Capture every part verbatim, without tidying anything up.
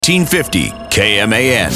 thirteen fifty K M A N.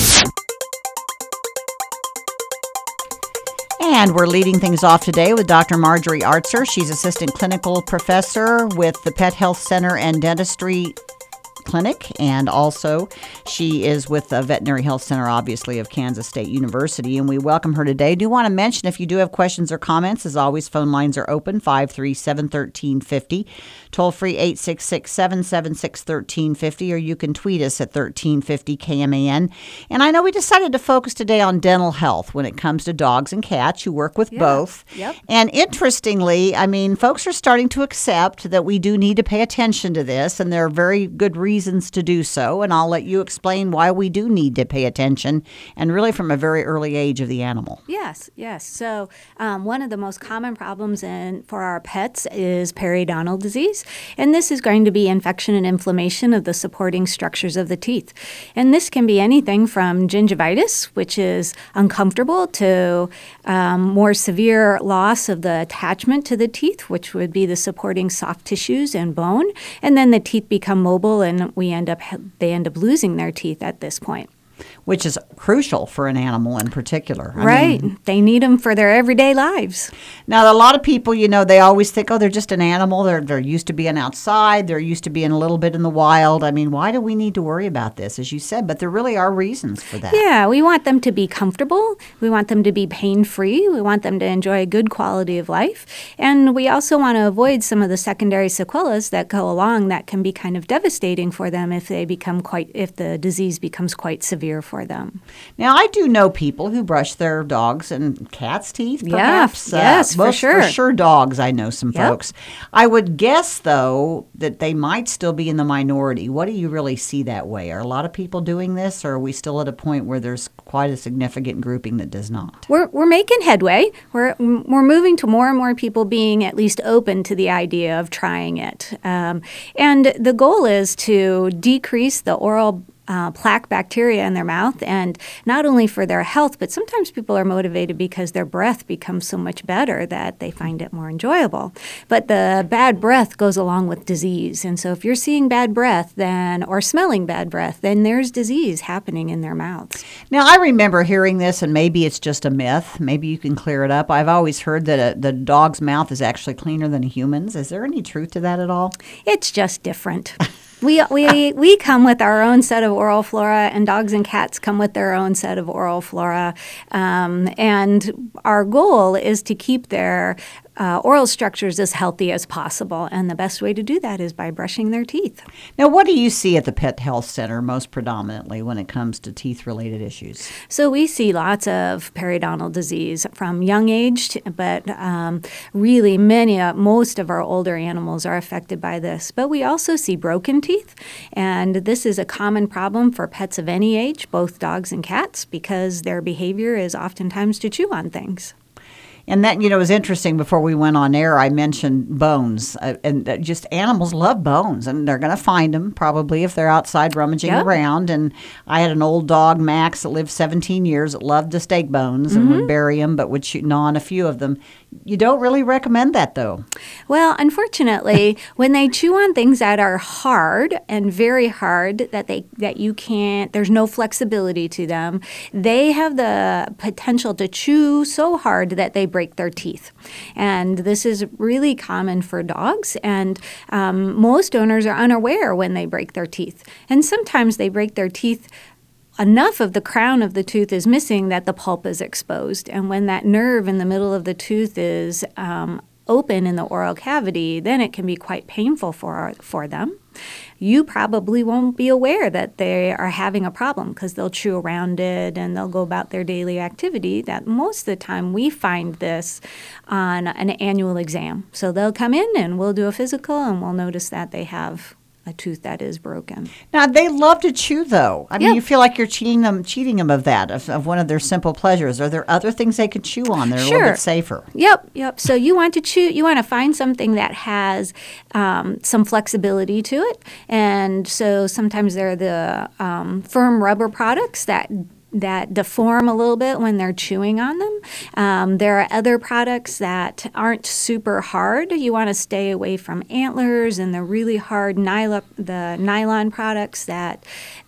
And we're leading things off today with Doctor Marjorie Artzer. She's assistant clinical professor with the Pet Health Center and Dentistry Clinic, and also she is with the Veterinary Health Center, obviously, of Kansas State University, and we welcome her today. Do want to mention, if you do have questions or comments, as always, phone lines are open, five three seven, one three five zero, toll-free eight six six, seven seven six, one three five zero, or you can tweet us at thirteen fifty K M A N. And I know we decided to focus today on dental health when it comes to dogs and cats. You work with yeah. both. Yep. And interestingly, I mean, folks are starting to accept that we do need to pay attention to this, and there are very good reasons reasons to do so, and I'll let you explain why we do need to pay attention, and really from a very early age of the animal. Yes, yes. So um, one of the most common problems in, for our pets is periodontal disease, and this is going to be infection and inflammation of the supporting structures of the teeth. And this can be anything from gingivitis, which is uncomfortable, to um, more severe loss of the attachment to the teeth, which would be the supporting soft tissues and bone, and then the teeth become mobile and we end up they end up losing their teeth at this point. Which is crucial for an animal in particular. I right. mean, they need them for their everyday lives. Now, a lot of people, you know, they always think, oh, they're just an animal. They're, they're used to being outside. They're used to being a little bit in the wild. I mean, why do we need to worry about this, as you said? But there really are reasons for that. Yeah, we want them to be comfortable. We want them to be pain-free. We want them to enjoy a good quality of life. And we also want to avoid some of the secondary sequelas that go along that can be kind of devastating for them if they become quite, if the disease becomes quite severe for them. Now, I do know people who brush their dogs and cats' teeth, perhaps. Yeah, yes, uh, most, for sure. For sure dogs, I know some Yep. folks. I would guess, though, that they might still be in the minority. What do you really see that way? Are a lot of people doing this, or are we still at a point where there's quite a significant grouping that does not? We're we're making headway. We're we're moving to more and more people being at least open to the idea of trying it. Um, and the goal is to decrease the oral Uh, plaque bacteria in their mouth, and not only for their health, but sometimes people are motivated because their breath becomes so much better that they find it more enjoyable. But the bad breath goes along with disease, and so if you're seeing bad breath then, or smelling bad breath, then there's disease happening in their mouths. Now, I remember hearing this, and maybe it's just a myth. Maybe you can clear it up. I've always heard that a, the dog's mouth is actually cleaner than a human's. Is there any truth to that at all? It's just different. We, we we come with our own set of oral flora, and dogs and cats come with their own set of oral flora. Um, and our goal is to keep their uh, oral structures as healthy as possible. And the best way to do that is by brushing their teeth. Now, what do you see at the Pet Health Center most predominantly when it comes to teeth-related issues? So we see lots of periodontal disease from young age, to, but um, really many, uh, most of our older animals are affected by this. But we also see broken teeth, and this is a common problem for pets of any age, both dogs and cats, because their behavior is oftentimes to chew on things. And that, you know, was interesting. Before we went on air, I mentioned bones. Uh, and uh, just animals love bones, and they're going to find them probably if they're outside rummaging Yep. around. And I had an old dog, Max, that lived seventeen years, that loved to steak bones Mm-hmm. and would bury them, but would chew, gnaw on a few of them. You don't really recommend that, though. Well, unfortunately, when they chew on things that are hard and very hard, that they that you can't, there's no flexibility to them, they have the potential to chew so hard that they break their teeth. And this is really common for dogs, and um, most owners are unaware when they break their teeth. And sometimes they break their teeth enough of the crown of the tooth is missing that the pulp is exposed. And when that nerve in the middle of the tooth is um, open in the oral cavity, then it can be quite painful for for them. You probably won't be aware that they are having a problem because they'll chew around it and they'll go about their daily activity. That most of the time we find this on an annual exam. So they'll come in and we'll do a physical and we'll notice that they have a tooth that is broken. Now, they love to chew, though. I mean, Yep. you feel like you're cheating them, cheating them of that, of, of one of their simple pleasures. Are there other things they could chew on that are a little Sure. bit safer? Yep, yep. So you want to chew, you want to find something that has um, some flexibility to it. And so sometimes they're the um, firm rubber products that that deform a little bit when they're chewing on them. Um, there are other products that aren't super hard. You want to stay away from antlers and the really hard nylon, the nylon products that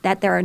that there are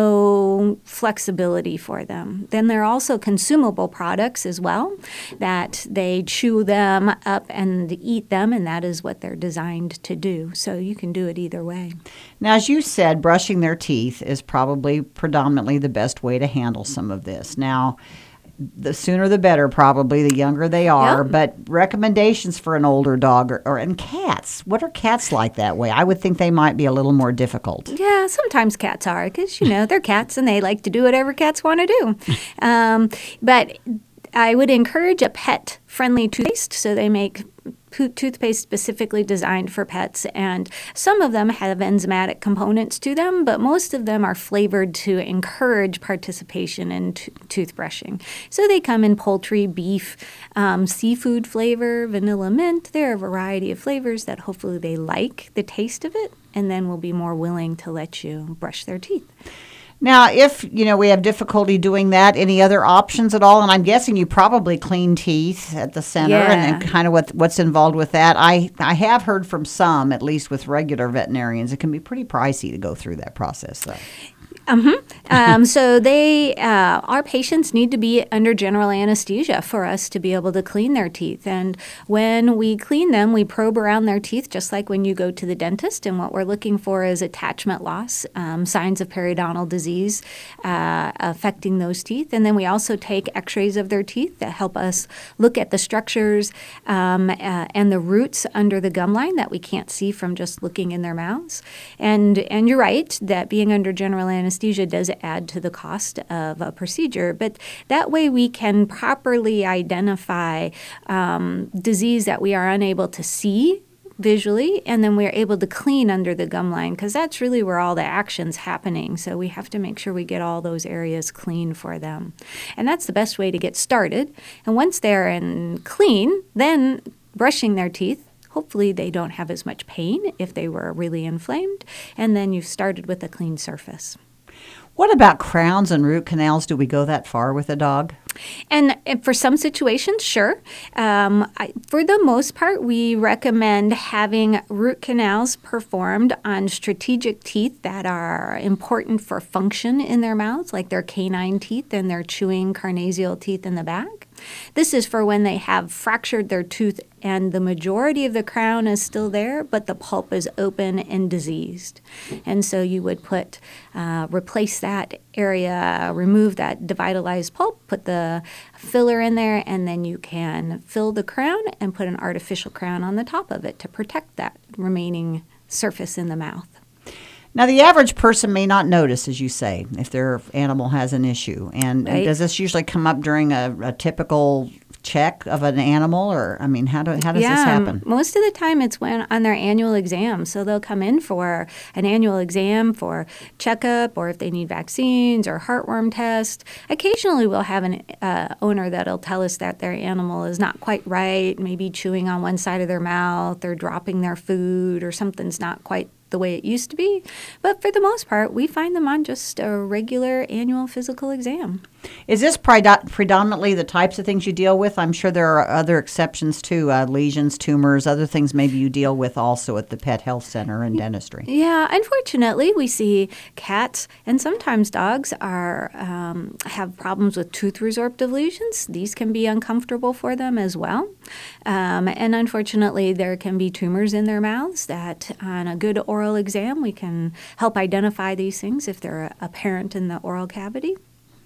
no flexibility for them. Then there are also consumable products as well, that they chew them up and eat them, and that is what they're designed to do. So you can do it either way. Now, as you said, brushing their teeth is probably predominantly the best way to handle some of this. Now, the sooner the better, probably, the younger they are. Yep. But recommendations for an older dog or, or and cats. What are cats like that way? I would think they might be a little more difficult. Yeah, sometimes cats are, because, you know, they're cats and they like to do whatever cats want to do. Um, but I would encourage a pet-friendly toothpaste. So they make toothpaste specifically designed for pets, and some of them have enzymatic components to them, but most of them are flavored to encourage participation in t- toothbrushing. So they come in poultry, beef, um, seafood flavor, vanilla mint. There are a variety of flavors that hopefully they like the taste of it, and then will be more willing to let you brush their teeth. Now, if, you know, we have difficulty doing that, any other options at all? And I'm guessing you probably clean teeth at the center Yeah. and, and kind of what what's involved with that. I, I have heard from some, at least with regular veterinarians, it can be pretty pricey to go through that process, though. Mm-hmm. Um, so they, uh, our patients need to be under general anesthesia for us to be able to clean their teeth. And when we clean them, we probe around their teeth just like when you go to the dentist. And what we're looking for is attachment loss, um, signs of periodontal disease uh, affecting those teeth. And then we also take x-rays of their teeth that help us look at the structures um, uh, and the roots under the gum line that we can't see from just looking in their mouths. And, and you're right that being under general anesthesia Anesthesia does add to the cost of a procedure, but that way we can properly identify um, disease that we are unable to see visually, and then we're able to clean under the gum line, because that's really where all the action's happening. So we have to make sure we get all those areas clean for them. And that's the best way to get started. And once they're in clean, then brushing their teeth. Hopefully they don't have as much pain if they were really inflamed, and then you've started with a clean surface. What about crowns and root canals? Do we go that far with a dog? And for some situations, sure. Um, I, for the most part, we recommend having root canals performed on strategic teeth that are important for function in their mouths, like their canine teeth and their chewing carnasial teeth in the back. This is for when they have fractured their tooth and the majority of the crown is still there, but the pulp is open and diseased. And so you would put, uh, replace that area, remove that devitalized pulp, put the filler in there, and then you can fill the crown and put an artificial crown on the top of it to protect that remaining surface in the mouth. Now, the average person may not notice, as you say, if their animal has an issue. And, Right. and does this usually come up during a, a typical check of an animal? Or, I mean, how, do, how does yeah, this happen? Most of the time it's when on their annual exam. So they'll come in for an annual exam for checkup, or if they need vaccines or heartworm test. Occasionally we'll have an uh, owner that'll tell us that their animal is not quite right, maybe chewing on one side of their mouth or dropping their food, or something's not quite the way it used to be. But for the most part, we find them on just a regular annual physical exam. Is this predo- predominantly the types of things you deal with? I'm sure there are other exceptions too, uh, lesions, tumors, other things maybe you deal with also at the Pet Health Center and dentistry. Yeah, unfortunately, we see cats and sometimes dogs are um, have problems with tooth resorptive lesions. These can be uncomfortable for them as well. Um, and unfortunately, there can be tumors in their mouths that on a good oral exam, we can help identify these things if they're apparent in the oral cavity.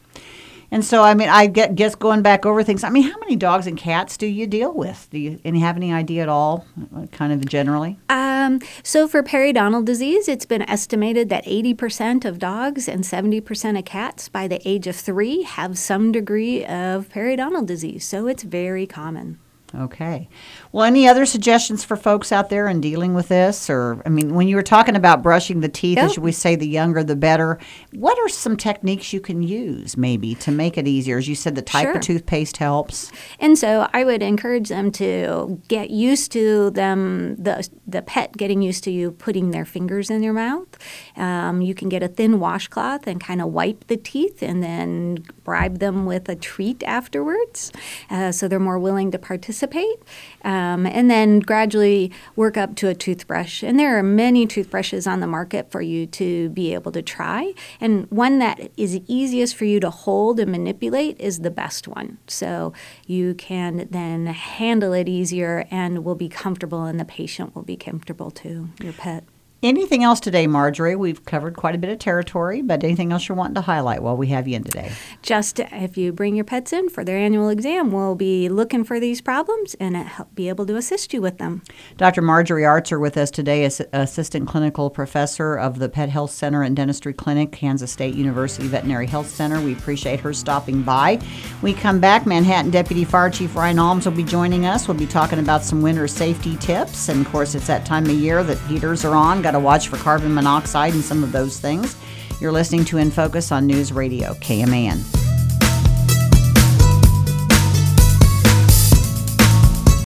And so, I mean, I get, guess going back over things, I mean, how many dogs and cats do you deal with? Do you and you have any idea at all, kind of generally? Um, so for periodontal disease, it's been estimated that eighty percent of dogs and seventy percent of cats by the age of three have some degree of periodontal disease. So it's very common. Okay. Well, any other suggestions for folks out there in dealing with this? Or, I mean, when you were talking about brushing the teeth, Yep. as we say, the younger the better, what are some techniques you can use maybe to make it easier? As you said, the type Sure. of toothpaste helps. And so I would encourage them to get used to them, the the pet getting used to you putting their fingers in your mouth. Um, you can get a thin washcloth and kind of wipe the teeth and then bribe them with a treat afterwards, uh, so they're more willing to participate participate, um, and then gradually work up to a toothbrush. And there are many toothbrushes on the market for you to be able to try. And one that is easiest for you to hold and manipulate is the best one. So you can then handle it easier and will be comfortable, and the patient will be comfortable too, your pet. Anything else today, Marjorie? We've covered quite a bit of territory, but anything else you're wanting to highlight while we have you in today? Just if you bring your pets in for their annual exam, we'll be looking for these problems and help be able to assist you with them. Doctor Marjorie Artzer with us today, is Assistant Clinical Professor of the Pet Health Center and Dentistry Clinic, Kansas State University Veterinary Health Center. We appreciate her stopping by. We come back, Manhattan Deputy Fire Chief Ryan Alms will be joining us. We'll be talking about some winter safety tips, and of course it's that time of year that heaters are on. Got to watch for carbon monoxide and some of those things. You're listening to In Focus on News Radio, K M A N.